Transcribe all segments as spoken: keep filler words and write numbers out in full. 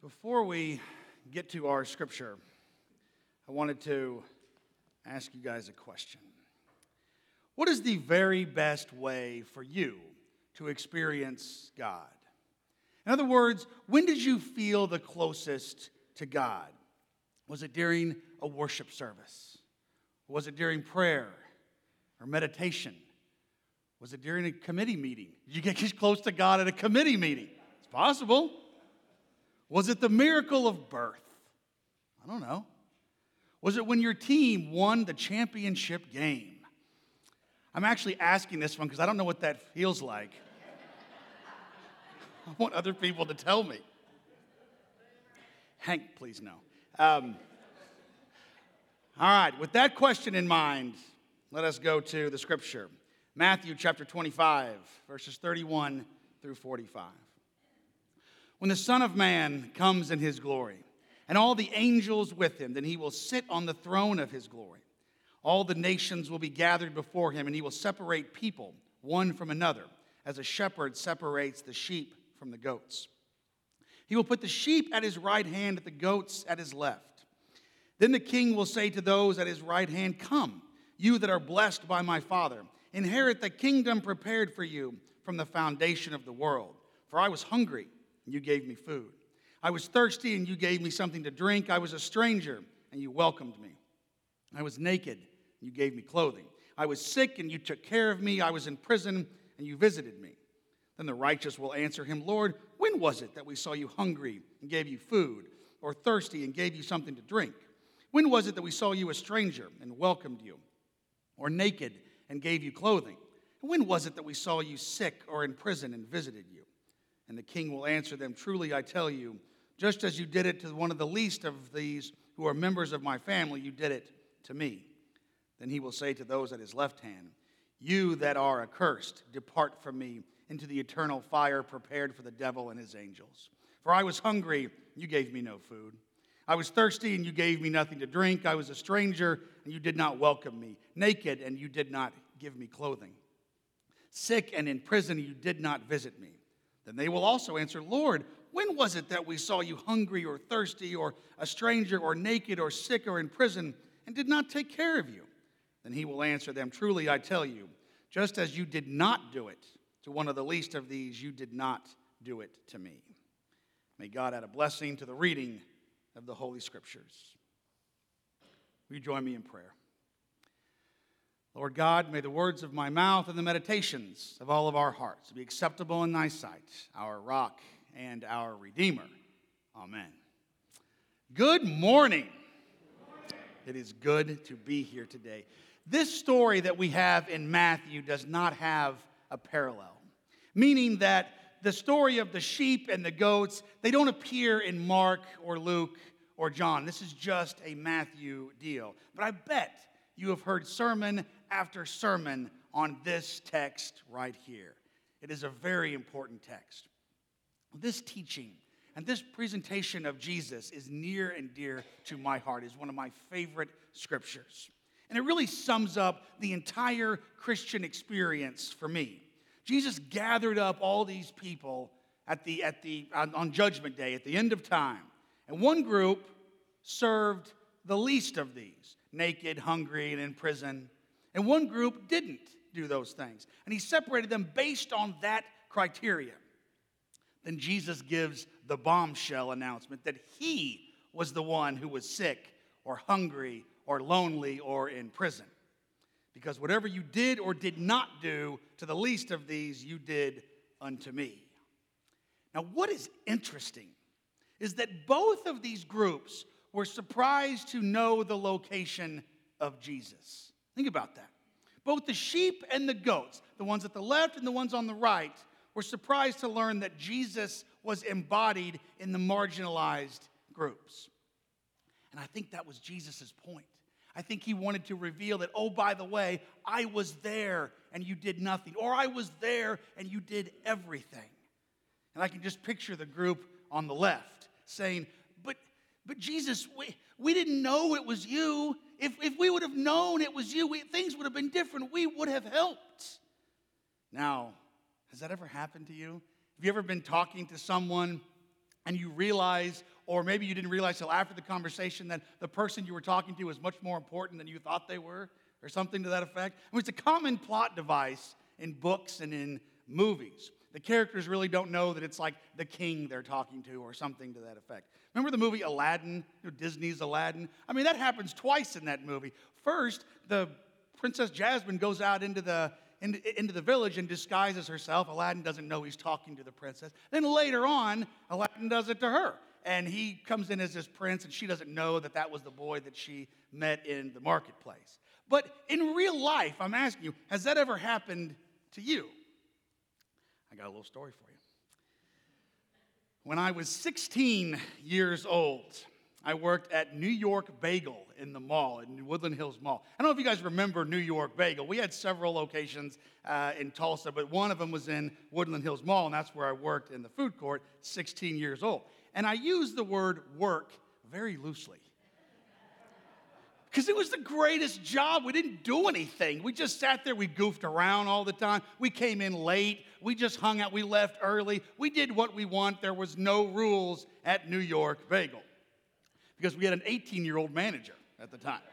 Before we get to our scripture, I wanted to ask you guys a question. What is the very best way for you to experience God? In other words, when did you feel the closest to God? Was it during a worship service? Was it during prayer or meditation? Was it during a committee meeting? Did you get close to God at a committee meeting? It's possible. Was it the miracle of birth? I don't know. Was it when your team won the championship game? I'm actually asking this one because I don't know what that feels like. I want other people to tell me. Hank, please no. Um, all right, with that question in mind, let us go to the scripture. Matthew chapter twenty-five, verses thirty-one through forty-five. When the Son of Man comes in his glory, and all the angels with him, then he will sit on the throne of his glory. All the nations will be gathered before him, and he will separate people one from another, as a shepherd separates the sheep from the goats. He will put the sheep at his right hand, and the goats at his left. Then the king will say to those at his right hand, "Come, you that are blessed by my Father, inherit the kingdom prepared for you from the foundation of the world. For I was hungry, and you gave me food. I was thirsty, and you gave me something to drink. I was a stranger, and you welcomed me. I was naked, and you gave me clothing. I was sick, and you took care of me. I was in prison, and you visited me." Then the righteous will answer him, "Lord, when was it that we saw you hungry and gave you food, or thirsty and gave you something to drink? When was it that we saw you a stranger and welcomed you, or naked and gave you clothing? And when was it that we saw you sick or in prison and visited you?" And the king will answer them, "Truly I tell you, just as you did it to one of the least of these who are members of my family, you did it to me." Then he will say to those at his left hand, "You that are accursed, depart from me into the eternal fire prepared for the devil and his angels. For I was hungry, you gave me no food. I was thirsty, and you gave me nothing to drink. I was a stranger, and you did not welcome me. Naked, and you did not give me clothing. Sick and in prison, you did not visit me." Then they will also answer, "Lord, when was it that we saw you hungry or thirsty or a stranger or naked or sick or in prison and did not take care of you?" Then he will answer them, "Truly I tell you, just as you did not do it to one of the least of these, you did not do it to me." May God add a blessing to the reading of the Holy Scriptures. Will you join me in prayer? Lord God, may the words of my mouth and the meditations of all of our hearts be acceptable in thy sight, our rock and our Redeemer. Amen. Good morning. Good morning. It is good to be here today. This story that we have in Matthew does not have a parallel, meaning that the story of the sheep and the goats, they don't appear in Mark or Luke or John. This is just a Matthew deal. But I bet you have heard sermon after sermon on this text right here. It is a very important text. This teaching and this presentation of Jesus is near and dear to my heart. It's one of my favorite scriptures. And it really sums up the entire Christian experience for me. Jesus gathered up all these people at the, at the, on, on Judgment Day, at the end of time. And one group served the least of these, naked, hungry, and in prison. And one group didn't do those things. And he separated them based on that criteria. Then Jesus gives the bombshell announcement that he was the one who was sick or hungry or lonely or in prison. Because whatever you did or did not do to the least of these, you did unto me. Now, what is interesting is that both of these groups were surprised to know the location of Jesus. Think about that. Both the sheep and the goats, the ones at the left and the ones on the right, were surprised to learn that Jesus was embodied in the marginalized groups. And I think that was Jesus' point. I think he wanted to reveal that, oh, by the way, I was there and you did nothing. Or I was there and you did everything. And I can just picture the group on the left saying, but but Jesus, we, we didn't know it was you. If, if we would have known it was you, we, things would have been different. We would have helped. Now, has that ever happened to you? Have you ever been talking to someone and you realize, or maybe you didn't realize till after the conversation that the person you were talking to was much more important than you thought they were, or something to that effect. I mean, it's a common plot device in books and in movies. The characters really don't know that it's like the king they're talking to or something to that effect. Remember the movie Aladdin, you know, Disney's Aladdin? I mean, that happens twice in that movie. First, the Princess Jasmine goes out into the into, into the village and disguises herself. Aladdin doesn't know he's talking to the princess. Then later on, Aladdin does it to her. And he comes in as this prince, and she doesn't know that that was the boy that she met in the marketplace. But in real life, I'm asking you, has that ever happened to you? I got a little story for you. When I was sixteen years old, I worked at New York Bagel in the mall, in Woodland Hills Mall. I don't know if you guys remember New York Bagel. We had several locations uh, in Tulsa, but one of them was in Woodland Hills Mall, and that's where I worked in the food court, sixteen years old. And I use the word work very loosely. Because it was the greatest job. We didn't do anything. We just sat there. We goofed around all the time. We came in late. We just hung out. We left early. We did what we want. There was no rules at New York Bagel. Because we had an eighteen-year-old manager at the time.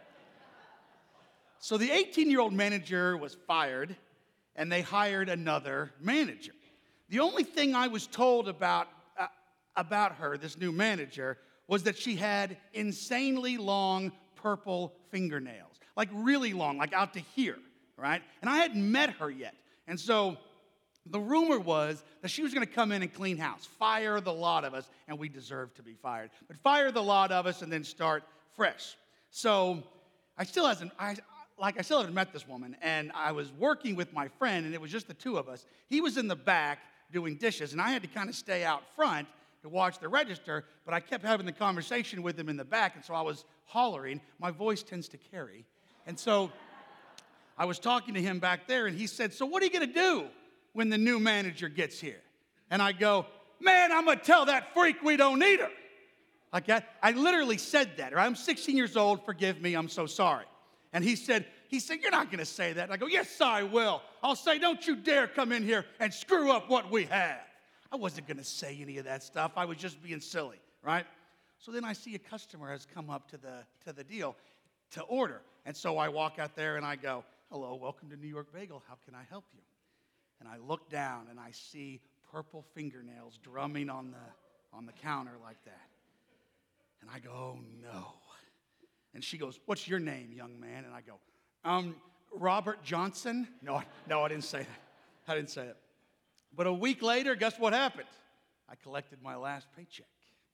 So the eighteen-year-old manager was fired, and they hired another manager. The only thing I was told about, uh, about her, this new manager, was that she had insanely long purple fingernails, like really long, like out to here, right? And I hadn't met her yet. And so the rumor was that she was going to come in and clean house, fire the lot of us, and we deserved to be fired. But fire the lot of us and then start fresh. So I still hasn't, I, like I still haven't met this woman, and I was working with my friend, and it was just the two of us. He was in the back doing dishes, and I had to kind of stay out front to watch the register, but I kept having the conversation with him in the back, and so I was hollering. My voice tends to carry. And so I was talking to him back there, and he said, "So what are you going to do when the new manager gets here?" And I go, "Man, I'm going to tell that freak we don't need her." Like that. I literally said that. Right? I'm sixteen years old. Forgive me. I'm so sorry. And he said, he said, "You're not going to say that." And I go, "Yes, I will. I'll say, don't you dare come in here and screw up what we have." I wasn't going to say any of that stuff. I was just being silly, right? So then I see a customer has come up to the to the deal to order. And so I walk out there and I go, "Hello, welcome to New York Bagel. How can I help you?" And I look down and I see purple fingernails drumming on the on the counter like that. And I go, "Oh, no." And she goes, "What's your name, young man?" And I go, um, "Robert Johnson." No, no, I didn't say that. I didn't say it. But a week later, guess what happened? I collected my last paycheck.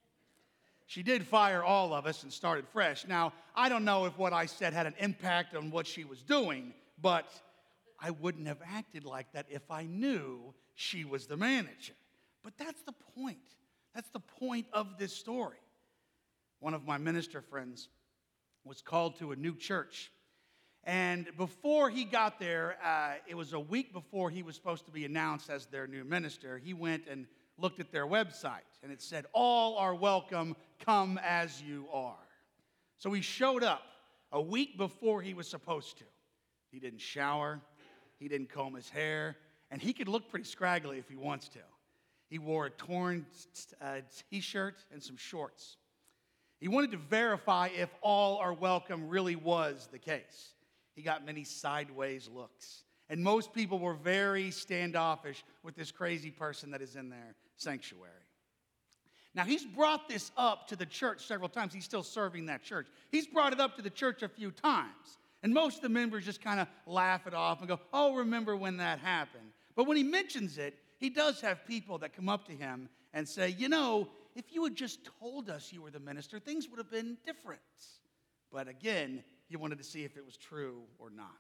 She did fire all of us and started fresh. Now, I don't know if what I said had an impact on what she was doing, but I wouldn't have acted like that if I knew she was the manager. But that's the point. That's the point of this story. One of my minister friends was called to a new church. And before he got there, uh, it was a week before he was supposed to be announced as their new minister. He went and looked at their website, and it said, "All are welcome, come as you are." So he showed up a week before he was supposed to. He didn't shower, he didn't comb his hair, and he could look pretty scraggly if he wants to. He wore a torn uh, t-shirt and some shorts. He wanted to verify if all are welcome really was the case. He got many sideways looks. And most people were very standoffish with this crazy person that is in their sanctuary. Now, he's brought this up to the church several times. He's still serving that church. He's brought it up to the church a few times. And most of the members just kind of laugh it off and go, "Oh, remember when that happened." But when he mentions it, he does have people that come up to him and say, "You know, if you had just told us you were the minister, things would have been different." But again, he wanted to see if it was true or not.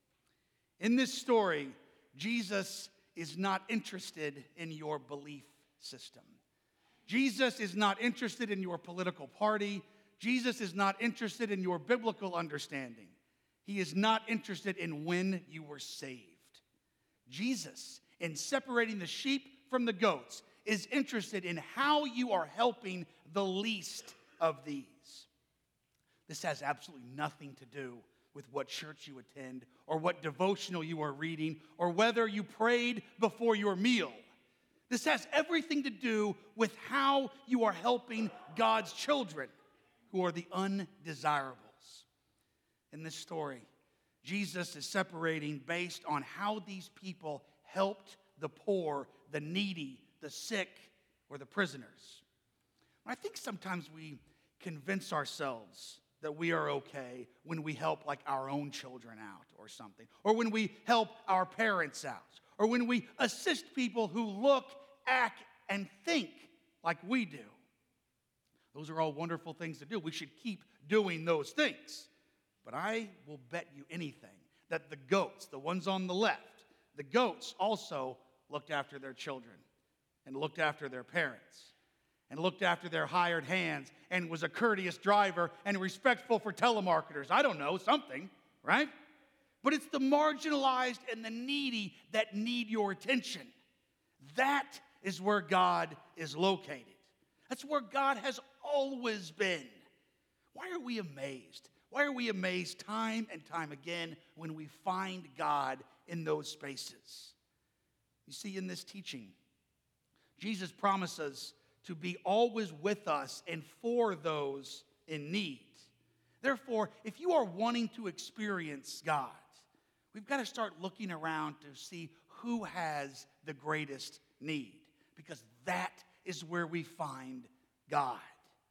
In this story, Jesus is not interested in your belief system. Jesus is not interested in your political party. Jesus is not interested in your biblical understanding. He is not interested in when you were saved. Jesus, in separating the sheep from the goats, is interested in how you are helping the least of these. This has absolutely nothing to do with what church you attend or what devotional you are reading or whether you prayed before your meal. This has everything to do with how you are helping God's children, who are the undesirables. In this story, Jesus is separating based on how these people helped the poor, the needy, the sick, or the prisoners. I think sometimes we convince ourselves that we are okay when we help like our own children out or something, or when we help our parents out, or when we assist people who look, act, and think like we do. Those are all wonderful things to do. We should keep doing those things. But I will bet you anything that the goats, the ones on the left, the goats also looked after their children and looked after their parents and looked after their hired hands and was a courteous driver and respectful for telemarketers. I don't know, something, right? But it's the marginalized and the needy that need your attention. That is where God is located. That's where God has always been. Why are we amazed? Why are we amazed time and time again when we find God in those spaces? You see, in this teaching, Jesus promises to be always with us and for those in need. Therefore, if you are wanting to experience God, we've got to start looking around to see who has the greatest need, because that is where we find God.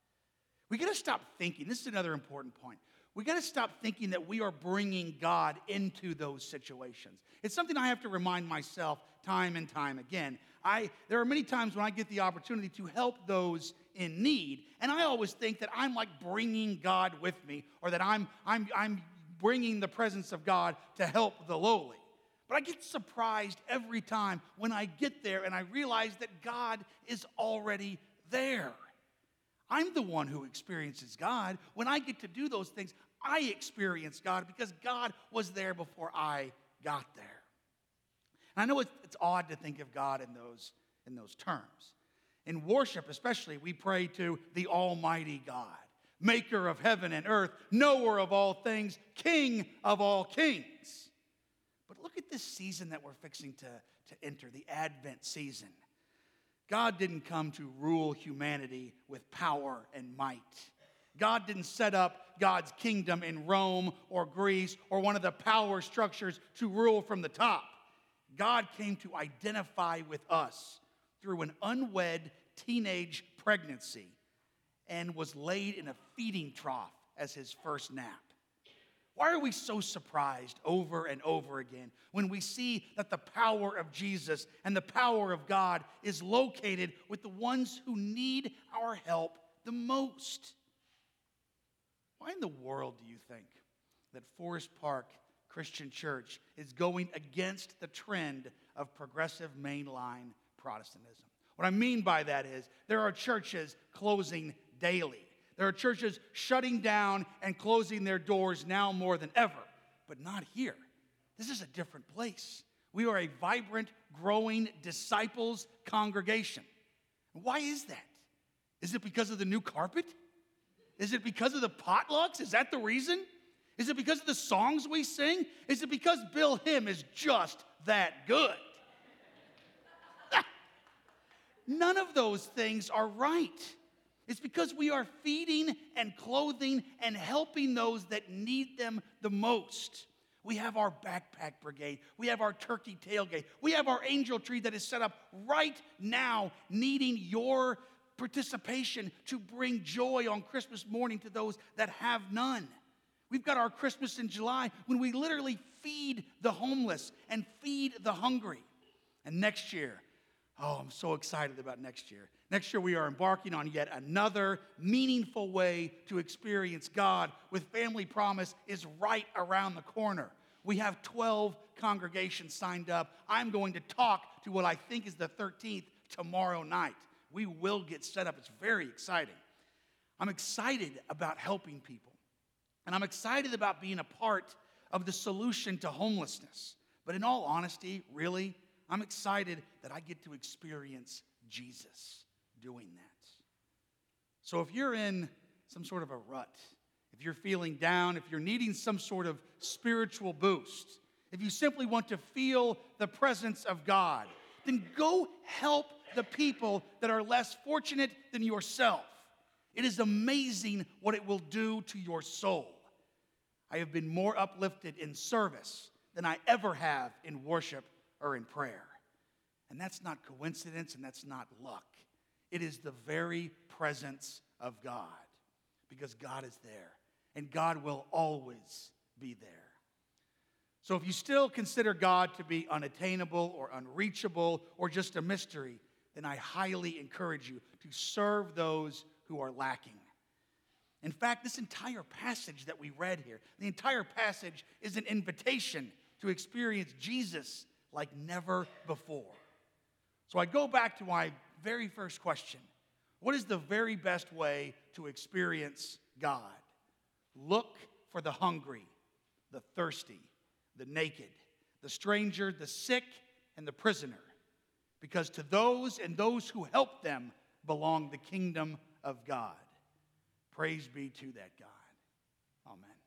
We got to stop thinking, this is another important point. We got to stop thinking that we are bringing God into those situations. It's something I have to remind myself time and time again. I, there are many times when I get the opportunity to help those in need, and I always think that I'm like bringing God with me, or that I'm, I'm, I'm bringing the presence of God to help the lowly. But I get surprised every time when I get there and I realize that God is already there. I'm the one who experiences God. When I get to do those things, I experience God because God was there before I got there. And I know it's, it's odd to think of God in those, in those terms. In worship especially, we pray to the Almighty God, maker of heaven and earth, knower of all things, king of all kings. But look at this season that we're fixing to, to enter, the Advent season. God didn't come to rule humanity with power and might. God didn't set up God's kingdom in Rome or Greece or one of the power structures to rule from the top. God came to identify with us through an unwed teenage pregnancy and was laid in a feeding trough as his first nap. Why are we so surprised over and over again when we see that the power of Jesus and the power of God is located with the ones who need our help the most? Why in the world do you think that Forest Park Christian Church is going against the trend of progressive mainline Protestantism? What I mean by that is there are churches closing daily. There are churches shutting down and closing their doors now more than ever, but not here. This is a different place. We are a vibrant, growing disciples congregation. Why is that? Is it because of the new carpet? Is it because of the potlucks? Is that the reason? Is it because of the songs we sing? Is it because Bill Hymn is just that good? None of those things are right. It's because we are feeding and clothing and helping those that need them the most. We have our backpack brigade. We have our turkey tailgate. We have our angel tree that is set up right now, needing your participation to bring joy on Christmas morning to those that have none. We've got our Christmas in July when we literally feed the homeless and feed the hungry. And next year, oh, I'm so excited about next year. Next year, we are embarking on yet another meaningful way to experience God with Family Promise is right around the corner. We have twelve congregations signed up. I'm going to talk to what I think is the thirteenth tomorrow night. We will get set up. It's very exciting. I'm excited about helping people. And I'm excited about being a part of the solution to homelessness. But in all honesty, really, I'm excited that I get to experience Jesus doing that. So if you're in some sort of a rut, if you're feeling down, if you're needing some sort of spiritual boost, if you simply want to feel the presence of God, then go help the people that are less fortunate than yourself. It is amazing what it will do to your soul. I have been more uplifted in service than I ever have in worship or in prayer. And that's not coincidence and that's not luck. It is the very presence of God, because God is there and God will always be there. So if you still consider God to be unattainable or unreachable or just a mystery, then I highly encourage you to serve those who are lacking. In fact, this entire passage that we read here, the entire passage is an invitation to experience Jesus like never before. So I go back to my very first question. What is the very best way to experience God? Look for the hungry, the thirsty, the naked, the stranger, the sick, and the prisoner. Because to those and those who help them belong the kingdom of God. Praise be to that God. Amen.